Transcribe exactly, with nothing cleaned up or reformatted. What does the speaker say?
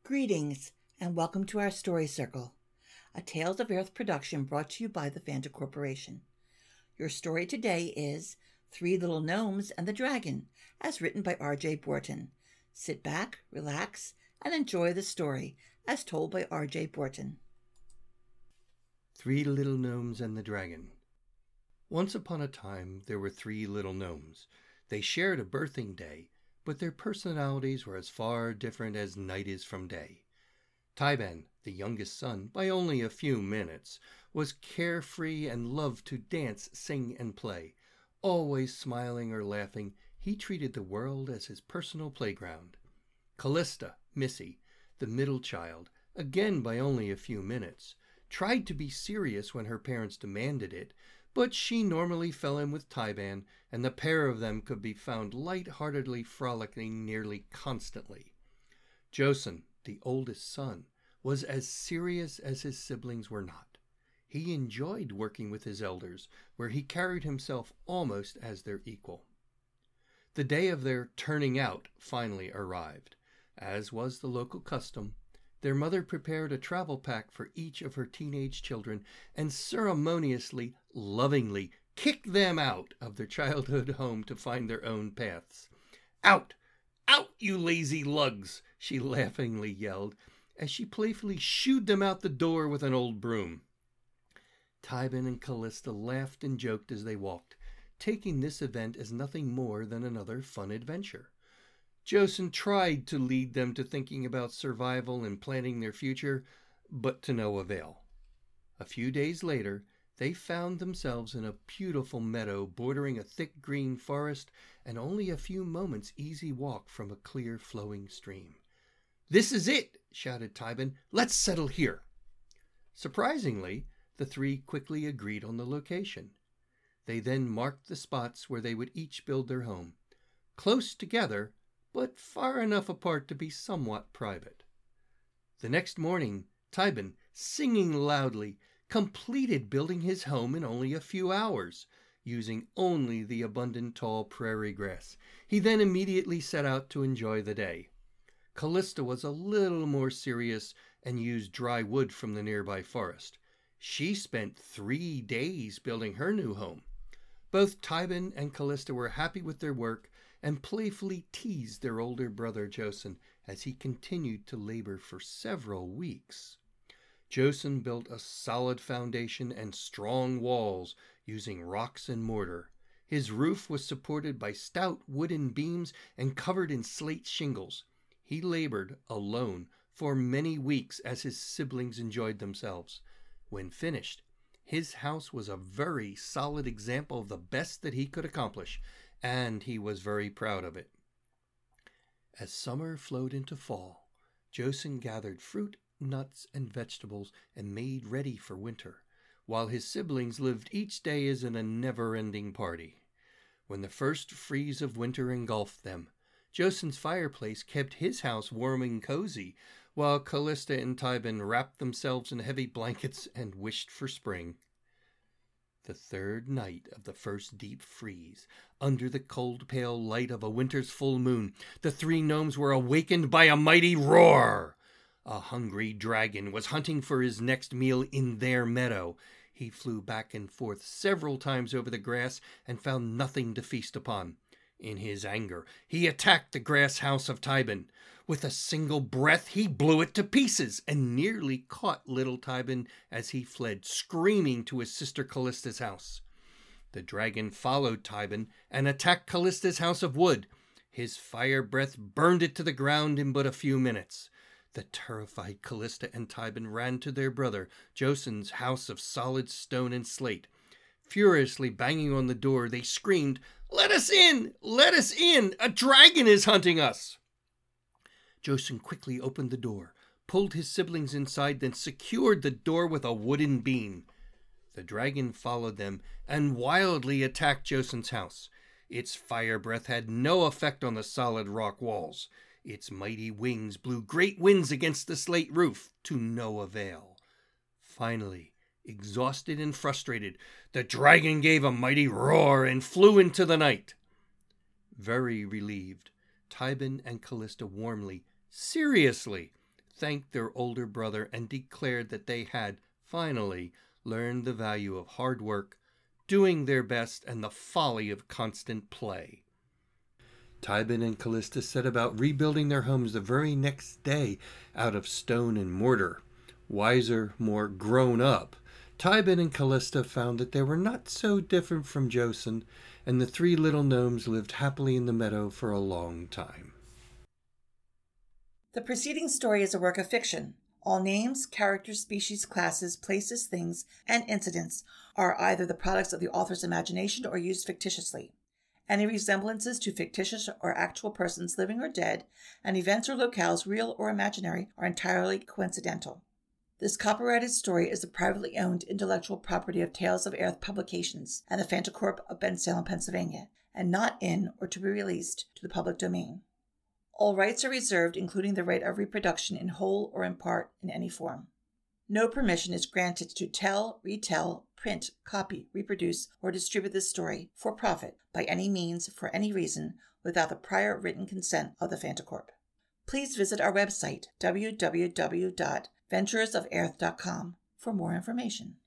Greetings, and welcome to our Story Circle, a Tales of Earth production brought to you by the Fanta Corporation. Your story today is Three Little Gnomes and the Dragon, as written by R J Borton. Sit back, relax, and enjoy the story, as told by R J Borton. Three Little Gnomes and the Dragon. Once upon a time, there were three little gnomes. They shared a birthing day, but their personalities were as far different as night is from day. Tyban, the youngest son, by only a few minutes, was carefree and loved to dance, sing, and play. Always smiling or laughing, he treated the world as his personal playground. Callista, Missy, the middle child, again by only a few minutes, tried to be serious when her parents demanded it, but she normally fell in with Tyban, and the pair of them could be found light-heartedly frolicking nearly constantly. Joseph, the oldest son, was as serious as his siblings were not. He enjoyed working with his elders, where he carried himself almost as their equal. The day of their turning out finally arrived. As was the local custom, their mother prepared a travel pack for each of her teenage children and ceremoniously, lovingly kicked them out of their childhood home to find their own paths. "Out! Out, you lazy lugs!" she laughingly yelled, as she playfully shooed them out the door with an old broom. Tyban and Callista laughed and joked as they walked, taking this event as nothing more than another fun adventure. Joseph tried to lead them to thinking about survival and planning their future, but to no avail. A few days later, they found themselves in a beautiful meadow bordering a thick green forest and only a few moments' easy walk from a clear flowing stream. "This is it!" shouted Tyban. "Let's settle here." Surprisingly, the three quickly agreed on the location. They then marked the spots where they would each build their home, close together, but far enough apart to be somewhat private. The next morning, Tyban, singing loudly, completed building his home in only a few hours, using only the abundant tall prairie grass. He then immediately set out to enjoy the day. Callista was a little more serious and used dry wood from the nearby forest. She spent three days building her new home. Both Tyban and Callista were happy with their work and playfully teased their older brother Joseph as he continued to labor for several weeks. Joseph built a solid foundation and strong walls using rocks and mortar. His roof was supported by stout wooden beams and covered in slate shingles. He labored alone for many weeks as his siblings enjoyed themselves. When finished, his house was a very solid example of the best that he could accomplish, and he was very proud of it. As summer flowed into fall, Joseph gathered fruit, nuts, and vegetables and made ready for winter, while his siblings lived each day as in a never-ending party. When the first freeze of winter engulfed them, Joseph's fireplace kept his house warm and cozy, while Callista and Tyban wrapped themselves in heavy blankets and wished for spring. The third night of the first deep freeze, under the cold pale light of a winter's full moon, the three gnomes were awakened by a mighty roar. A hungry dragon was hunting for his next meal in their meadow. He flew back and forth several times over the grass and found nothing to feast upon. In his anger, he attacked the grass house of Tyban. With a single breath, he blew it to pieces and nearly caught little Tyban as he fled, screaming, to his sister Callista's house. The dragon followed Tyban and attacked Callista's house of wood. His fire breath burned it to the ground in but a few minutes. The terrified Callista and Tyban ran to their brother, Joseph's house of solid stone and slate. Furiously banging on the door, they screamed, "Let us in! Let us in! A dragon is hunting us!" Joseph quickly opened the door, pulled his siblings inside, then secured the door with a wooden beam. The dragon followed them and wildly attacked Joseph's house. Its fire breath had no effect on the solid rock walls. Its mighty wings blew great winds against the slate roof, to no avail. Finally, exhausted and frustrated, the dragon gave a mighty roar and flew into the night. Very relieved, Tyban and Callista warmly, seriously, thanked their older brother and declared that they had, finally, learned the value of hard work, doing their best, and the folly of constant play. Tybin and Callista set about rebuilding their homes the very next day out of stone and mortar. Wiser, more grown up, Tybin and Callista found that they were not so different from Joseph, and the three little gnomes lived happily in the meadow for a long time. The preceding story is a work of fiction. All names, characters, species, classes, places, things, and incidents are either the products of the author's imagination or used fictitiously. Any resemblances to fictitious or actual persons living or dead, and events or locales, real or imaginary, are entirely coincidental. This copyrighted story is the privately owned intellectual property of Tales of Aerith Publications and the Fantacorp of Bensalem, Pennsylvania, and not in or to be released to the public domain. All rights are reserved, including the right of reproduction in whole or in part in any form. No permission is granted to tell, retell, print, copy, reproduce, or distribute this story for profit by any means for any reason without the prior written consent of the Fantacorp. Please visit our website, w w w dot ventures of aerith dot com, for more information.